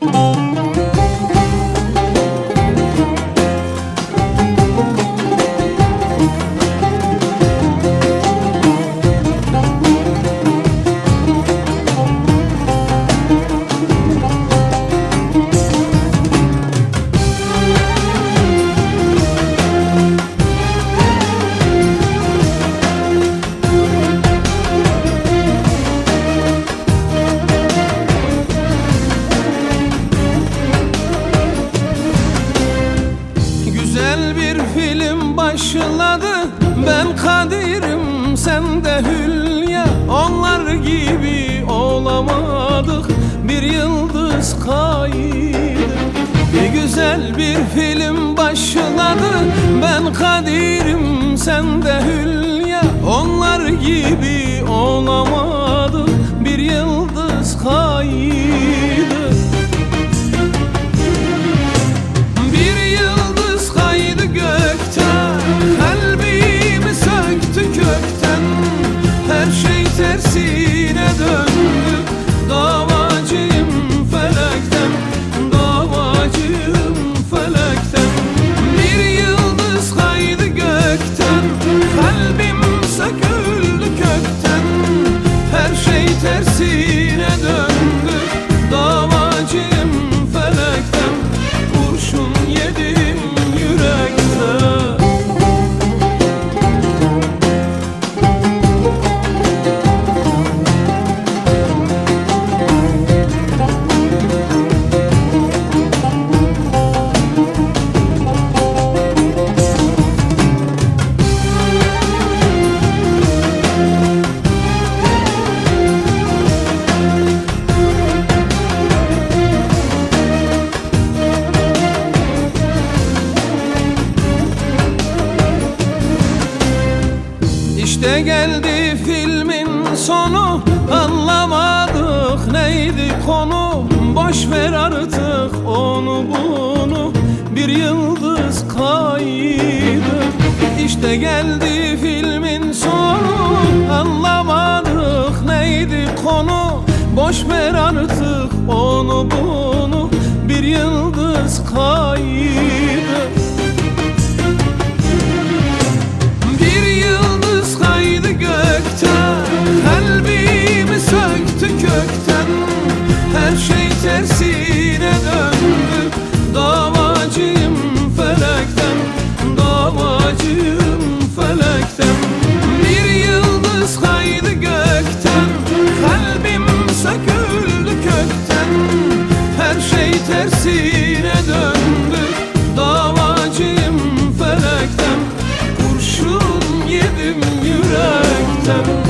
Güzel bir film başladı. Ben Kadir'im, sen de Hülya. Onlar gibi olamadık, bir yıldız kaydı. Güzel bir film başladı. Ben Kadir'im, sen de Hülya. Onlar gibi olamadık, bir yıldız kaydı. Tersine döndü, davacıyım felekten, davacıyım felekten. Bir yıldız kaydı gökten, kalbim söküldü kökten. Her şey tersine döndü, davacıyım felekten. Kurşun yedim yürekten. İşte geldi filmin sonu, anlamadık neydi konu. Boş ver artık onu bunu, bir yıldız kaydı. İşte geldi filmin sonu, anlamadık neydi konu. Boş ver artık onu bunu, bir yıldız kaydı. Kalbimi söktü kökten, her şey tersine döndü. Davacıyım felekten, davacıyım felekten. Bir yıldız kaydı gökten, kalbim söküldü kökten. Her şey tersine döndü, davacıyım felekten. Kurşun yedim yürekten.